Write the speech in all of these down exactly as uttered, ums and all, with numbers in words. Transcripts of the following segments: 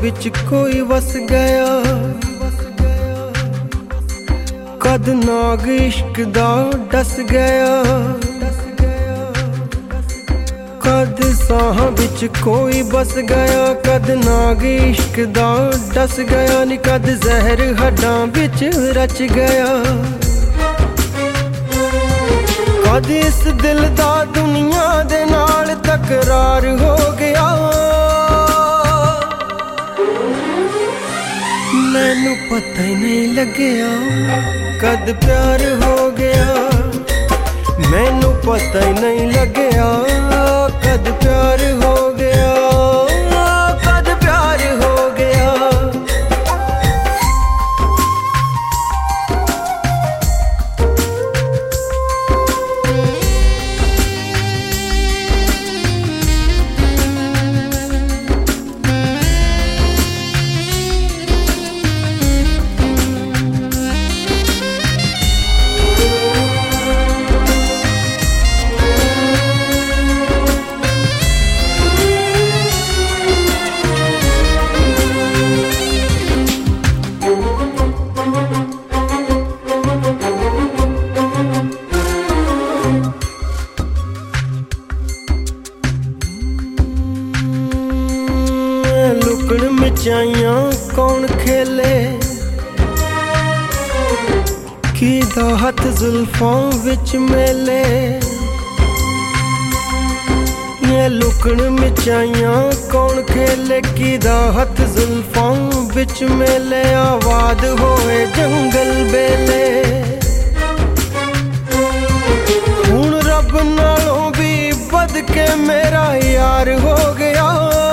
बिच कोई वस गया, कद नाग इश्क दा डस गया। कद साह बिच कोई बस गया, कद नाग इश्क दा डस गया नी कद जहर हड्डां बिच रच गया। कद इस दिल दा दुनिया दे नाल तकरार हो गया। मैनू पता ही नहीं लगया कद प्यार हो गया। मैनू पता ही नहीं लगया कद प्यार हो गया, कद प्यार हो गया। लुकड़ मिचाइयां कौन खेले, की दा हथ जुल्फां विच मेले। ये लुकड़ मिचाइयां कौन खेले, की दा हथ जुल्फां विच मेले। आवाज होए जंगल बेले, हुण रब नालों भी बद के मेरा यार हो गया।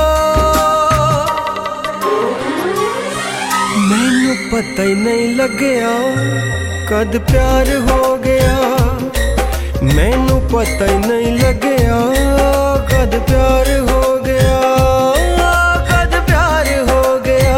मैनू पता ही नहीं लगया कद प्यार हो गया। मैनू पता ही नहीं लगया कद प्यार हो गया, कद प्यार हो गया।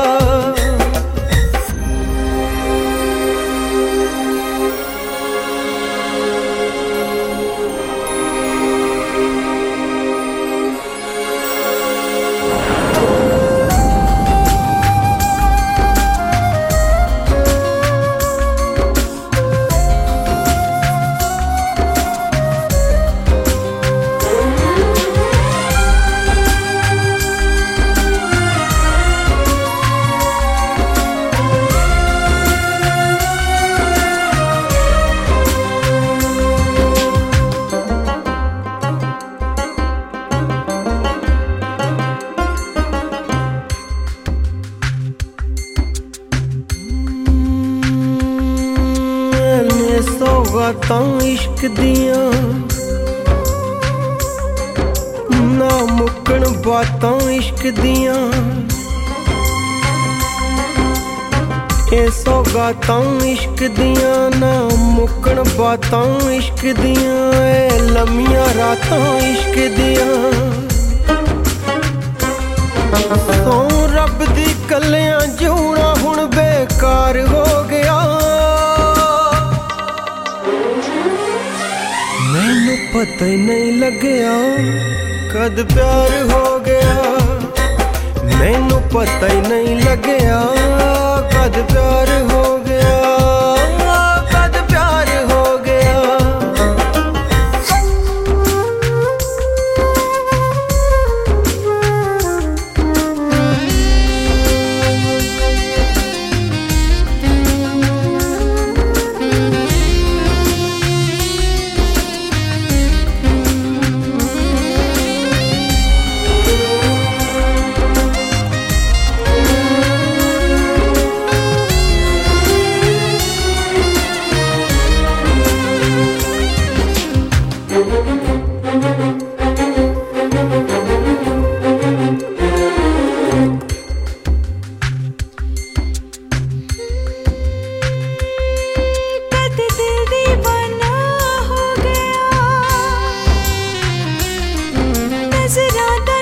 सौगातां इश्क दियां ना मुक्कण बातां इश्क दियां। ये सौगातां इश्क दियां ना मुक्कण बातां इश्क दियां। ए लम्मियां रातां इश्क दियां, सौ रब दी कलियां जूना हुण बेकार हो गया। मैनू पता ही नहीं लगया कद प्यार हो गया। मैनू पता ही नहीं लगया कद प्यार हो गया, कद प्यार हो गया।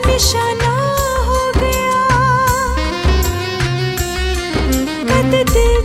दे